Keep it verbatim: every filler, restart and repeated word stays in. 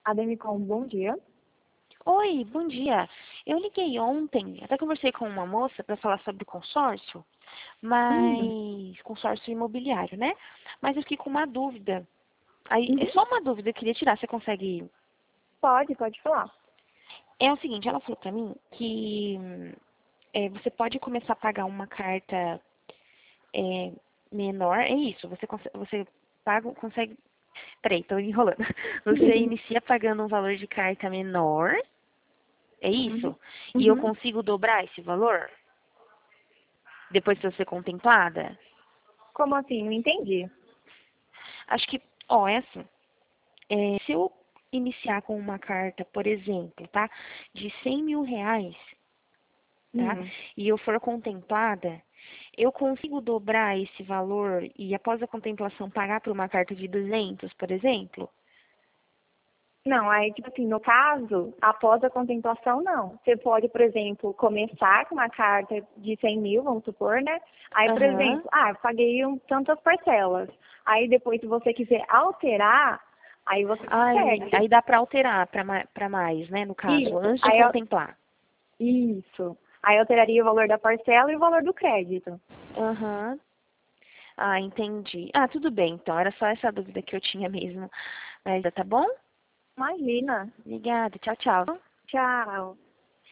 Ademicon, bom dia. Oi, bom dia. Eu liguei ontem, até conversei com uma moça para falar sobre consórcio, Hum, mas consórcio imobiliário, né? Mas eu fiquei com uma dúvida. Aí, é uhum. só uma dúvida que eu queria tirar, você consegue? Pode, pode falar. É o seguinte, ela falou para mim que hum, é, você pode começar a pagar uma carta é, menor, é isso, você, conse- você paga, consegue. Peraí, tô enrolando. Você inicia pagando um valor de carta menor. É Uhum. isso? E eu Uhum. consigo dobrar esse valor depois de eu ser contemplada? Como assim? Não entendi. Acho que, ó, é assim. É, se eu iniciar com uma carta, por exemplo, tá? De cem mil reais, tá? Hum. E eu for contemplada, eu consigo dobrar esse valor e após a contemplação pagar por uma carta de duzentos, por exemplo? Não, aí, tipo assim, no caso, após a contemplação, não. Você pode, por exemplo, começar com uma carta de cem mil, vamos supor, né? Aí, por Aham. exemplo, ah, eu paguei um, tantas parcelas. Aí, depois, se você quiser alterar, aí você Aí, consegue. aí dá pra alterar pra, ma- pra mais, né, no caso, Isso. antes de eu Aí, eu- contemplar. isso. Aí, alteraria o valor da parcela e o valor do crédito. Aham. Ah, entendi. Ah, tudo bem, então. Era só essa dúvida que eu tinha mesmo. Mas tá bom? Imagina. Obrigada. Tchau, tchau. Tchau.